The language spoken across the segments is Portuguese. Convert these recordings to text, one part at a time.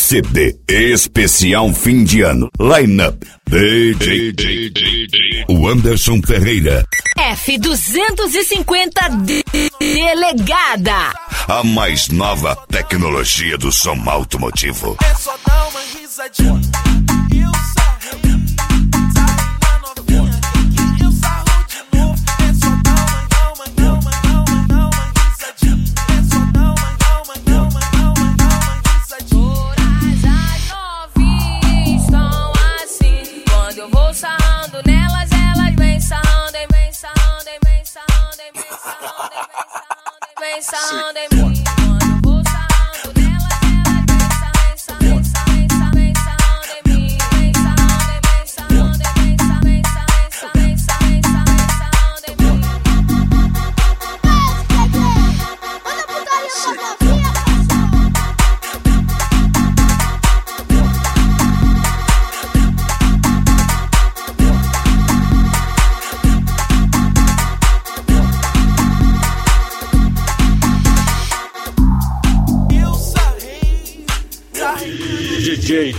CD especial fim de ano. Line-up DJ o Anderson Ferreira. F250 Delegada. A mais nova tecnologia do som automotivo. É só dar uma risadinha. Eu sarro. Tá na novinha. Eu sarro de novo. É só dar uma risadinha. É só dar uma risadinha. Todas as novinhas estão assim. Quando eu vou sarrando nelas, elas vêm sarrando, vem sarrando, vem sarrando, vem sarrando, vem sarrando em mim. Quando eu vou sarrando nelas, elas vêm sarrando, vem sarrando em mim. Vem sarrando, vem sarrando, vem sarrando, vem sarrando em mim. Manda putaria pra novinha, DJ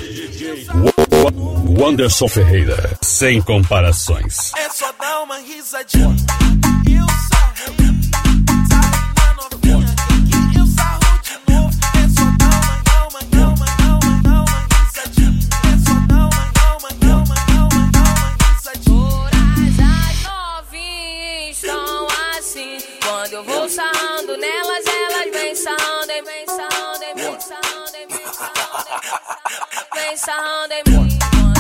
o Anderson Ferreira. Sem comparações. É só dar uma risadinha. Eu sarro. Tá na novinha. Eu sarro de novo. É só dar uma risadinha. É só dar uma risadinha. Todas as novinhas estão assim. Quando eu vou sarrando nelas, elas vêm sarrando, vem sarrando, vem sarrando, vem sarrando em mim.